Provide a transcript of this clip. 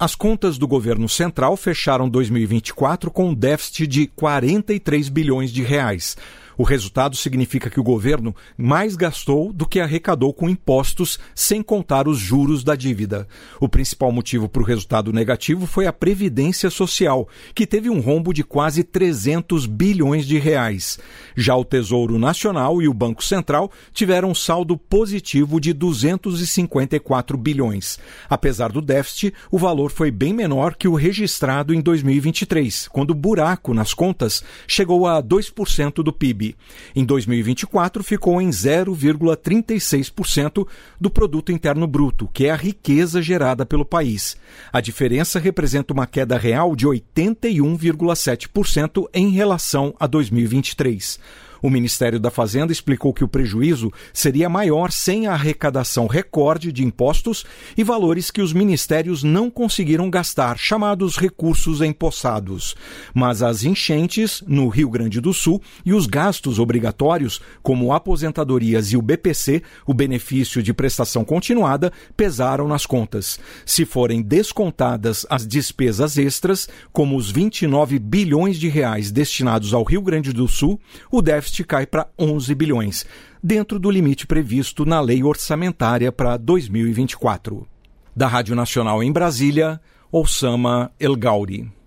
As contas do governo central fecharam 2024 com um déficit de 43 bilhões de reais. O resultado significa que o governo mais gastou do que arrecadou com impostos, sem contar os juros da dívida. O principal motivo para o resultado negativo foi a Previdência Social, que teve um rombo de quase 300 bilhões de reais. Já o Tesouro Nacional e o Banco Central tiveram um saldo positivo de 254 bilhões. Apesar do déficit, o valor foi bem menor que o registrado em 2023, quando o buraco nas contas chegou a 2% do PIB. Em 2024, ficou em 0,36% do Produto Interno Bruto, que é a riqueza gerada pelo país. A diferença representa uma queda real de 81,7% em relação a 2023. O Ministério da Fazenda explicou que o prejuízo seria maior sem a arrecadação recorde de impostos e valores que os ministérios não conseguiram gastar, chamados recursos empossados. Mas as enchentes no Rio Grande do Sul e os gastos obrigatórios, como aposentadorias e o BPC, o benefício de prestação continuada, pesaram nas contas. Se forem descontadas as despesas extras, como os 29 bilhões de reais destinados ao Rio Grande do Sul, o déficit cai para 11 bilhões, dentro do limite previsto na Lei Orçamentária para 2024. Da Rádio Nacional em Brasília, Oussama El Gauri.